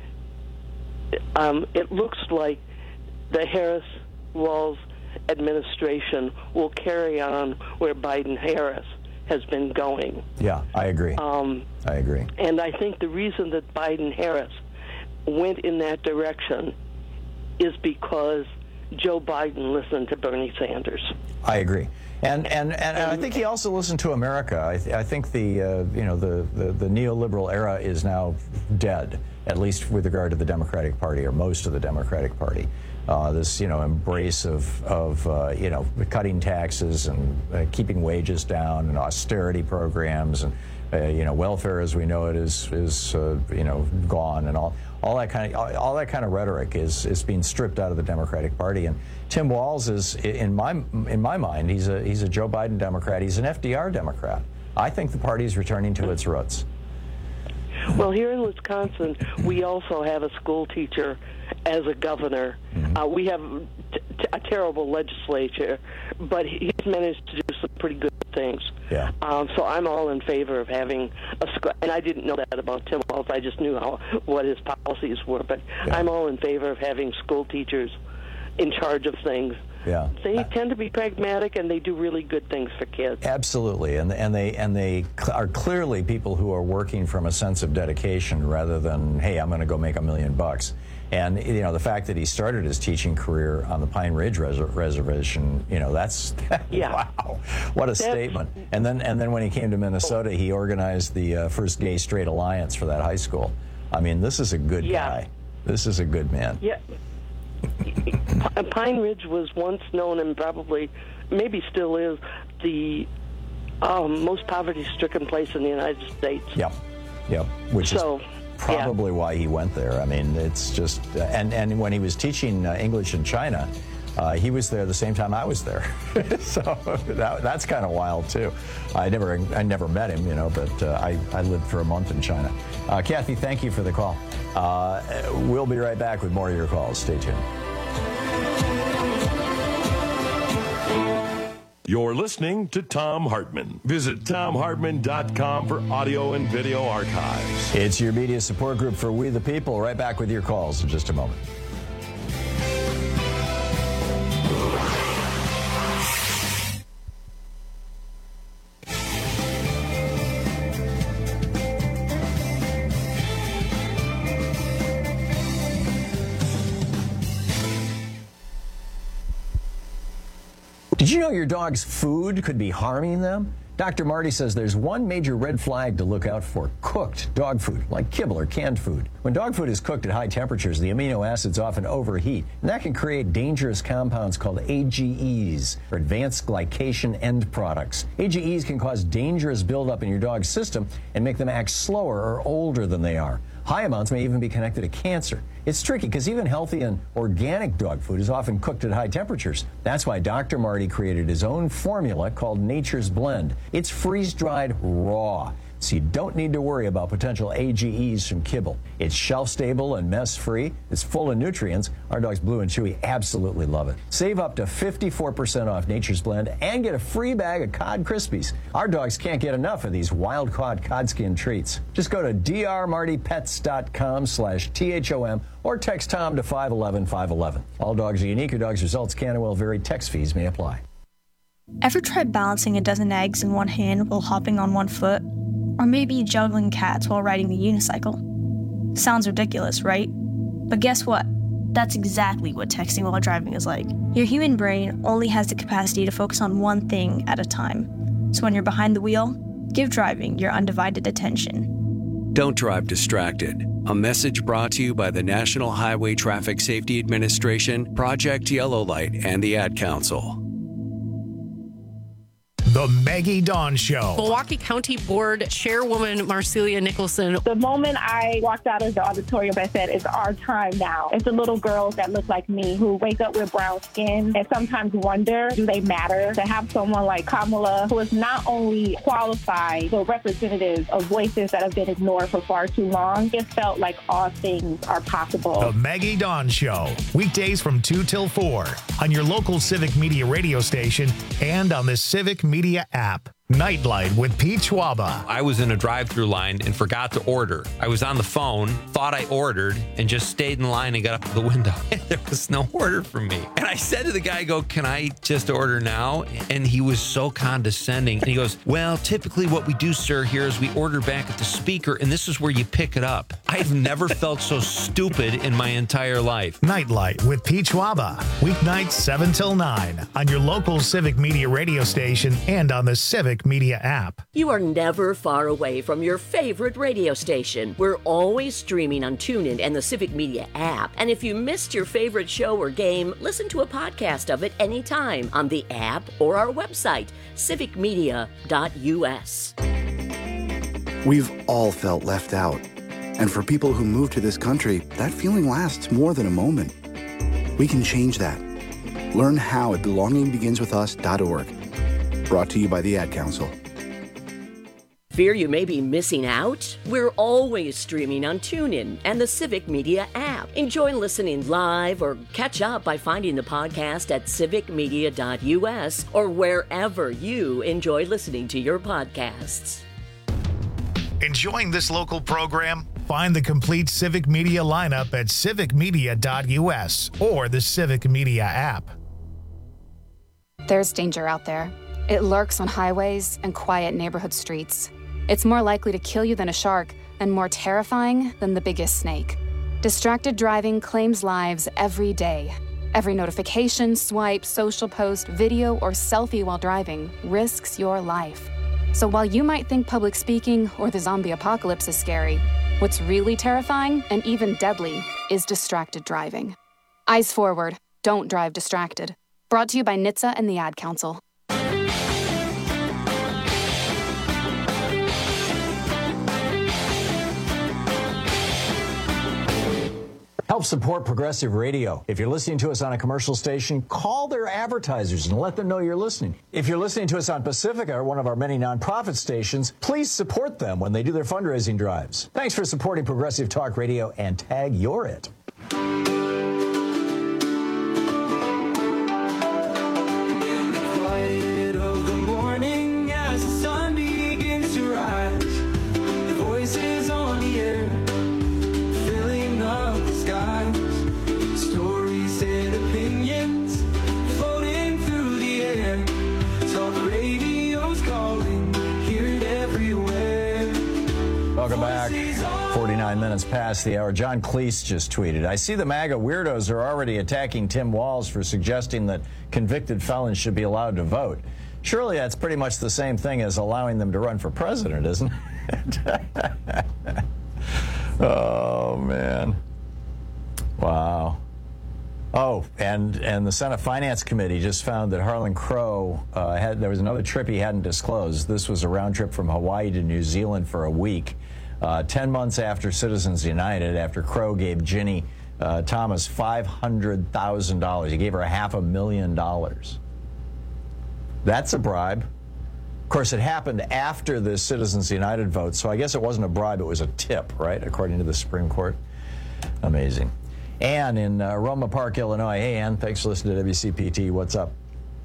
it looks like the Harris-Walz administration will carry on where Biden-Harris has been going. Yeah, I agree. I agree. And I think the reason that Biden-Harris went in that direction is because Joe Biden listened to Bernie Sanders. I agree. And I think he also listened to America. I think the neoliberal era is now dead, at least with regard to the Democratic Party or most of the Democratic Party. This embrace of cutting taxes and keeping wages down and austerity programs and welfare as we know it is gone, and all that kind of rhetoric is being stripped out of the Democratic Party. And Tim Walz is, in my mind, he's a Joe Biden Democrat. He's an FDR Democrat. I think the party is returning to its roots. Well, here in Wisconsin, we also have a school teacher as a governor. We have a terrible legislature, but he's managed to do some pretty good things. Yeah. So I'm all in favor of having a school. And I didn't know that about Tim Walz. I just knew what his policies were. But I'm all in favor of having school teachers in charge of things. Yeah. They tend to be pragmatic, and they do really good things for kids. Absolutely, and they are clearly people who are working from a sense of dedication rather than, hey, I'm going to go make $1 million. And the fact that he started his teaching career on the Pine Ridge Reservation, that's wow, what a statement. And then when he came to Minnesota, he organized the first Gay Straight Alliance for that high school. I mean, this is a good guy. This is a good man. Yeah. Pine Ridge was once known, and probably, maybe still is, the most poverty-stricken place in the United States. Yep. Which is probably why he went there. I mean, it's just, and when he was teaching English in China, he was there the same time I was there. So that's kind of wild, too. I never met him, you know, but I lived for a month in China. Kathy, thank you for the call. We'll be right back with more of your calls. Stay tuned. You're listening to Thom Hartmann. Visit ThomHartmann.com for audio and video archives. It's your media support group for We the People. Right back with your calls in just a moment. Did you know your dog's food could be harming them? Dr. Marty says there's one major red flag to look out for: cooked dog food, like kibble or canned food. When dog food is cooked at high temperatures, the amino acids often overheat, and that can create dangerous compounds called AGEs, or advanced glycation end products. AGEs can cause dangerous buildup in your dog's system and make them act slower or older than they are. High amounts may even be connected to cancer. It's tricky because even healthy and organic dog food is often cooked at high temperatures. That's why Dr. Marty created his own formula called Nature's Blend. It's freeze-dried raw, so you don't need to worry about potential AGEs from kibble. It's shelf-stable and mess-free. It's full of nutrients. Our dogs Blue and Chewy absolutely love it. Save up to 54% off Nature's Blend and get a free bag of Cod Krispies. Our dogs can't get enough of these wild-caught cod skin treats. Just go to drmartypets.com/THOM or text Tom to 511-511. All dogs are unique. Your dog's results can and will vary. Text fees may apply. Ever tried balancing a dozen eggs in one hand while hopping on one foot? Or maybe juggling cats while riding the unicycle? Sounds ridiculous, right? But guess what? That's exactly what texting while driving is like. Your human brain only has the capacity to focus on one thing at a time. So when you're behind the wheel, give driving your undivided attention. Don't drive distracted. A message brought to you by the National Highway Traffic Safety Administration, Project Yellow Light, and the Ad Council. The Maggie Dawn Show. Milwaukee County Board Chairwoman Marcelia Nicholson. The moment I walked out of the auditorium, I said, it's our time now. It's the little girls that look like me who wake up with brown skin and sometimes wonder, do they matter? To have someone like Kamala, who is not only qualified, but representative of voices that have been ignored for far too long, it felt like all things are possible. The Maggie Dawn Show. Weekdays from 2 till 4 on your local Civic Media radio station and on the Civic Media app. Nightlight with Pete Schwaba. I was in a drive-through line and forgot to order. I was on the phone, thought I ordered, and just stayed in line and got up to the window. There was no order for me. And I said to the guy, can I just order now? And he was so condescending. And he goes, well, typically what we do, sir, here is we order back at the speaker, and this is where you pick it up. I've never felt so stupid in my entire life. Nightlight with Pete Schwaba. Weeknights 7 till 9 on your local Civic Media radio station and on the Civic Media app. You are never far away from your favorite radio station. We're always streaming on TuneIn and the Civic Media app. And if you missed your favorite show or game, listen to a podcast of it anytime on the app or our website, civicmedia.us. We've all felt left out. And for people who move to this country, that feeling lasts more than a moment. We can change that. Learn how at belongingbeginswithus.org. Brought to you by the Ad Council. Fear you may be missing out? We're always streaming on TuneIn and the Civic Media app. Enjoy listening live or catch up by finding the podcast at civicmedia.us or wherever you enjoy listening to your podcasts. Enjoying this local program? Find the complete Civic Media lineup at civicmedia.us or the Civic Media app. There's danger out there. It lurks on highways and quiet neighborhood streets. It's more likely to kill you than a shark and more terrifying than the biggest snake. Distracted driving claims lives every day. Every notification, swipe, social post, video, or selfie while driving risks your life. So while you might think public speaking or the zombie apocalypse is scary, what's really terrifying and even deadly is distracted driving. Eyes forward. Don't drive distracted. Brought to you by NHTSA and the Ad Council. Help support Progressive Radio. If you're listening to us on a commercial station, call their advertisers and let them know you're listening. If you're listening to us on Pacifica, one of our many nonprofit stations, please support them when they do their fundraising drives. Thanks for supporting Progressive Talk Radio and tag You're It. Welcome back. 49 minutes past the hour. John Cleese just tweeted, I see the MAGA weirdos are already attacking Tim Walz for suggesting that convicted felons should be allowed to vote. Surely that's pretty much the same thing as allowing them to run for president, isn't it? Oh, man. Wow. Oh, and the Senate Finance Committee just found that Harlan Crow there was another trip he hadn't disclosed. This was a round trip from Hawaii to New Zealand for a week. 10 months after Citizens United, after Crow gave Ginny Thomas $500,000. He gave her $500,000. That's a bribe. Of course, it happened after the Citizens United vote, so I guess it wasn't a bribe, it was a tip, right, according to the Supreme Court. Amazing. Ann in Roma Park, Illinois. Hey, Ann, thanks for listening to WCPT. What's up?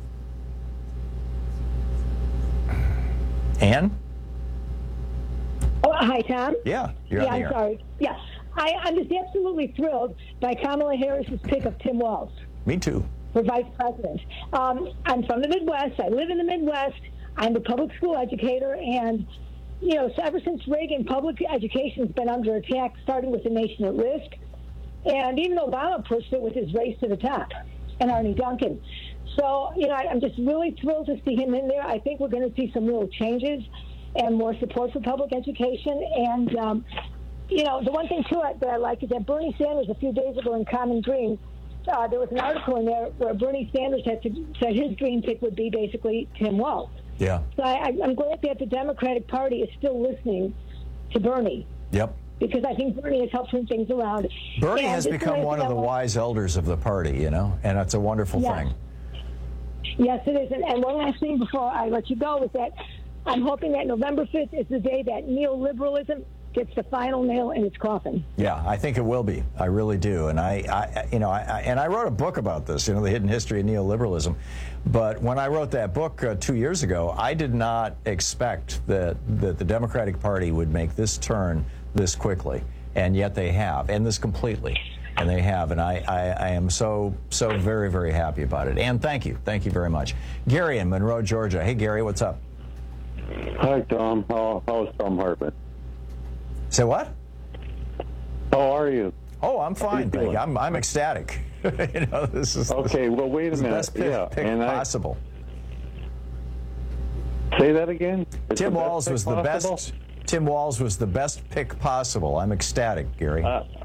Ann? Oh, hi, Tom. Yeah, you're on the air. I'm sorry. Yes, I'm just absolutely thrilled by Kamala Harris's pick of Tim Walz. Me too. For vice president. I'm from the Midwest. I live in the Midwest. I'm a public school educator, and so ever since Reagan, public education has been under attack, starting with the nation at risk. And even Obama pushed it with his race to the top, and Arnie Duncan. So, I'm just really thrilled to see him in there. I think we're going to see some real changes and more support for public education. And, the one thing, too, that I like is that Bernie Sanders, a few days ago in Common Dream, there was an article in there where Bernie Sanders said his dream pick would be basically Tim Walz. Yeah. So I'm glad that the Democratic Party is still listening to Bernie. Yep. Because I think Bernie has helped turn things around. Bernie has become one of the wise elders of the party, and it's a wonderful thing. Yes, it is. And one last thing before I let you go is that I'm hoping that November 5th is the day that neoliberalism gets the final nail in its coffin. Yeah, I think it will be. I really do. And I wrote a book about this, the hidden history of neoliberalism. But when I wrote that book 2 years ago, I did not expect that the Democratic Party would make this turn this quickly, and yet they have, and this completely, and they have, and I am so very, very happy about it. And thank you very much. Gary in Monroe, Georgia. Hey, Gary, what's up? Hi, Tom. How's Tom Hartman? Say what? How are you? Oh, I'm fine. Thank you. I'm ecstatic. This is okay. Well, wait a minute. Best pick possible. Say that again. Tim Walz was the best. Tim Walz was the best pick possible. I'm ecstatic, Gary.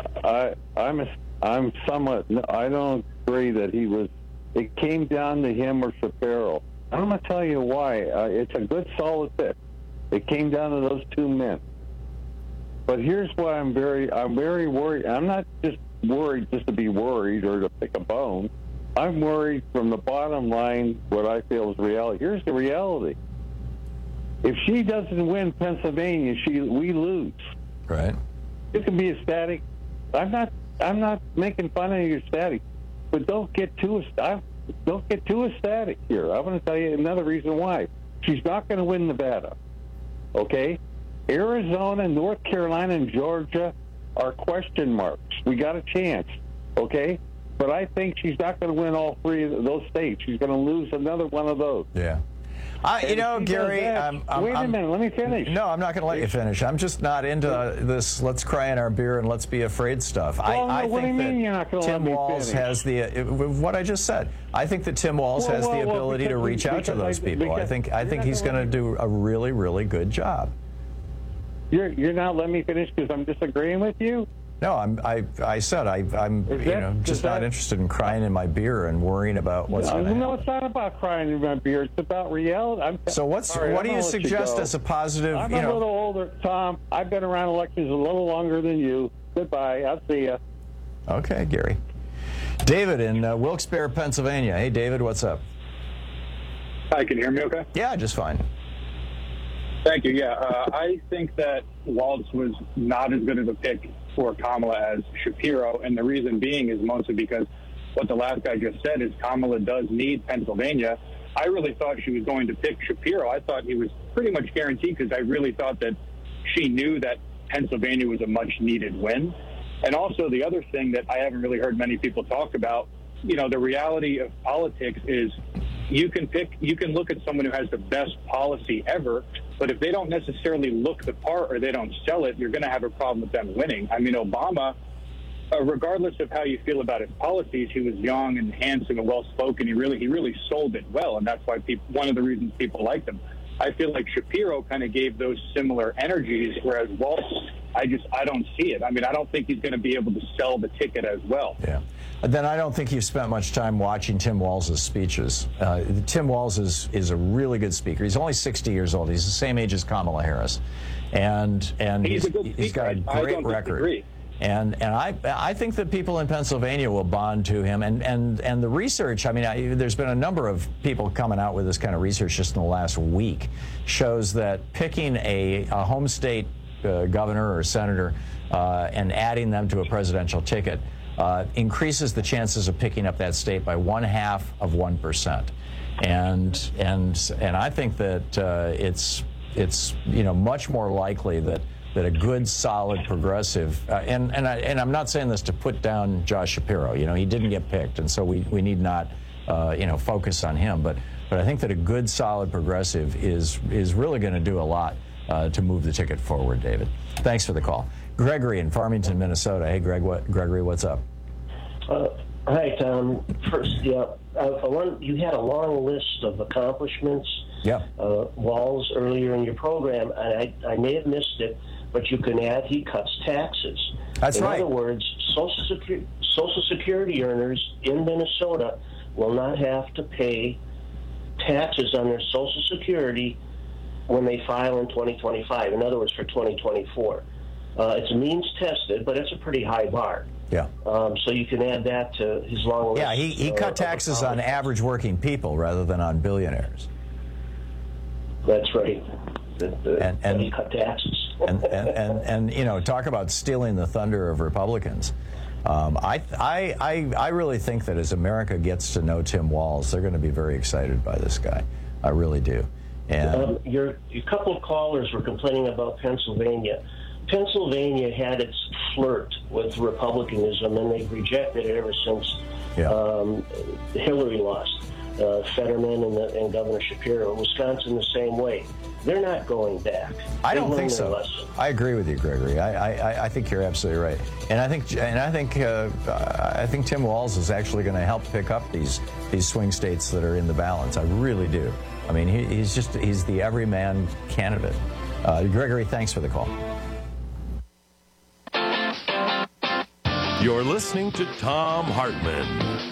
I'm somewhat. I don't agree that he was. It came down to him or Shapiro. I'm going to tell you why. It's a good, solid pick. It came down to those two men. But here's why I'm very worried. I'm not just worried just to be worried or to pick a bone. I'm worried from the bottom line. What I feel is reality. Here's the reality. If she doesn't win Pennsylvania, we lose. Right. You can be ecstatic. I'm not making fun of you ecstatic, but don't get too ecstatic here. I'm going to tell you another reason why. She's not going to win Nevada. Okay? Arizona, North Carolina, and Georgia are question marks. We got a chance. Okay? But I think she's not going to win all three of those states. She's going to lose another one of those. Yeah. Gary, wait a minute. Let me finish. No, I'm not going to let you finish. I'm just not into this let's cry in our beer and let's be afraid stuff. I think that Tim Walz has what I just said. I think that Tim Walz has the ability to reach out to those people. I think he's going to do a really, really good job. You're not letting me finish because I'm disagreeing with you? No, I said I'm just not interested in crying in my beer and worrying about what's going to happen. No, it's not about crying in my beer. It's about reality. What do you suggest as a positive? I'm a little older, Tom. I've been around elections a little longer than you. Goodbye. I'll see you. Okay, Gary. David in Wilkes-Barre, Pennsylvania. Hey, David, what's up? Hi, can you hear me okay? Yeah, just fine. Thank you. Yeah, I think that Walz was not as good of a pick for Kamala as Shapiro, and the reason being is mostly because what the last guy just said is Kamala does need Pennsylvania. I really thought she was going to pick Shapiro. I thought he was pretty much guaranteed because I really thought that she knew that Pennsylvania was a much-needed win. And also the other thing that I haven't really heard many people talk about, you know, the reality of politics is you can look at someone who has the best policy ever, but if they don't necessarily look the part or they don't sell it, you're going to have a problem with them winning. I mean, Obama, regardless of how you feel about his policies, he was young and handsome and well-spoken. He really sold it well, and that's why one of the reasons people liked him. I feel like Shapiro kind of gave those similar energies, whereas Walz, I don't see it. I mean, I don't think he's going to be able to sell the ticket as well. Yeah. Then I don't think you've spent much time watching Tim Walz's speeches. Tim Walz is a really good speaker. He's only 60 years old. He's the same age as Kamala Harris. And he's got a great record. Disagree. And I think that people in Pennsylvania will bond to him. And the research, I mean, there's been a number of people coming out with this kind of research just in the last week, shows that picking a home state governor or senator and adding them to a presidential ticket increases the chances of picking up that state by 0.5%. And I think that it's much more likely that a good, solid progressive, and I'm not saying this to put down Josh Shapiro. You know, he didn't get picked, and so we need not focus on him. But I think that a good, solid progressive is really going to do a lot to move the ticket forward. David, thanks for the call. Gregory in Farmington, Minnesota. Hey, Gregory, what's up? Hi, Tom. First, you had a long list of accomplishments. Yeah. Walz earlier in your program, and I may have missed it, but you can add he cuts taxes. That's right. In other words, Social Security earners in Minnesota will not have to pay taxes on their Social Security when they file in 2025. In other words, for 2024. It's means tested, but it's a pretty high bar. Yeah. So you can add that to his long list. Yeah, he cut taxes on average working people rather than on billionaires. That's right. And he cut taxes. and talk about stealing the thunder of Republicans. I really think that as America gets to know Tim Walz, they're going to be very excited by this guy. I really do. And a couple of callers were complaining about Pennsylvania. Pennsylvania had its flirt with Republicanism, and they've rejected it ever since Hillary lost. Fetterman and Governor Shapiro. Wisconsin the same way. They're not going back. I don't think so. I agree with you, Gregory. I think you're absolutely right. And I think Tim Walz is actually going to help pick up these swing states that are in the balance. I really do. I mean, he's the everyman candidate. Gregory, thanks for the call. You're listening to Thom Hartmann.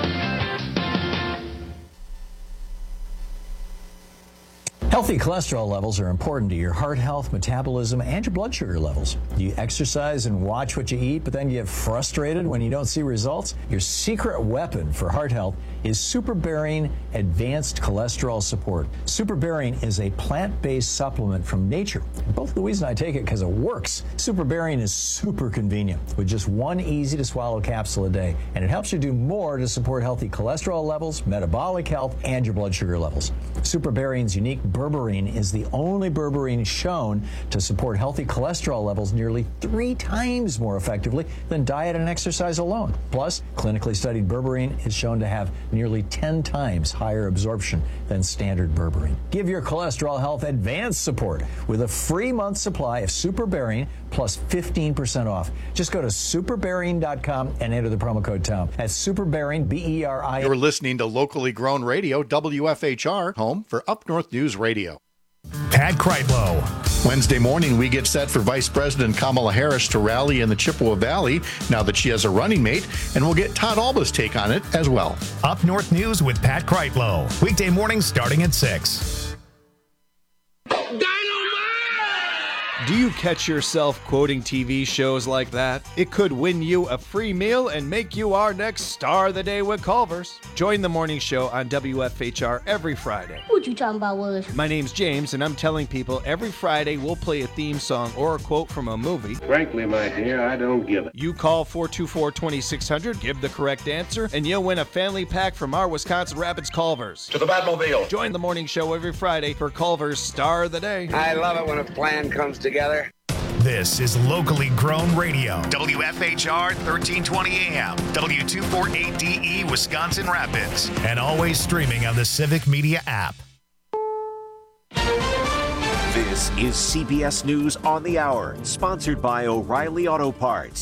Healthy cholesterol levels are important to your heart health, metabolism, and your blood sugar levels. Do you exercise and watch what you eat, but then get frustrated when you don't see results? Your secret weapon for heart health is SuperBarian Advanced Cholesterol Support. SuperBarian is a plant-based supplement from nature. Both Louise and I take it because it works. SuperBarian is super convenient with just one easy-to-swallow capsule a day, and it helps you do more to support healthy cholesterol levels, metabolic health, and your blood sugar levels. SuperBarian's unique berberine is the only berberine shown to support healthy cholesterol levels nearly 3 times more effectively than diet and exercise alone. Plus, clinically studied berberine is shown to have nearly 10 times higher absorption than standard berberine. Give your cholesterol health advanced support with a free month supply of SuperBarian plus 15% off. Just go to superbarian.com and enter the promo code TOM. That's SuperBarian, B-E-R-I. You're listening to locally grown radio, WFHR, home for Up North News Radio. Pat Kreitlow. Wednesday morning, we get set for Vice President Kamala Harris to rally in the Chippewa Valley now that she has a running mate, and we'll get Todd Alba's take on it as well. Up North News with Pat Kreitlow. Weekday mornings starting at 6. Do you catch yourself quoting TV shows like that? It could win you a free meal and make you our next Star of the Day with Culver's. Join the morning show on WFHR every Friday. What you talking about, Willis? My name's James, and I'm telling people every Friday we'll play a theme song or a quote from a movie. Frankly, my dear, I don't give it. You call 424-2600, give the correct answer, and you'll win a family pack from our Wisconsin Rapids Culver's. To the Batmobile. Join the morning show every Friday for Culver's Star of the Day. I love it when a plan comes together. This is locally grown radio. WFHR 1320 AM, W248DE, Wisconsin Rapids, and always streaming on the Civic Media app. This is CBS News on the Hour, sponsored by O'Reilly Auto Parts.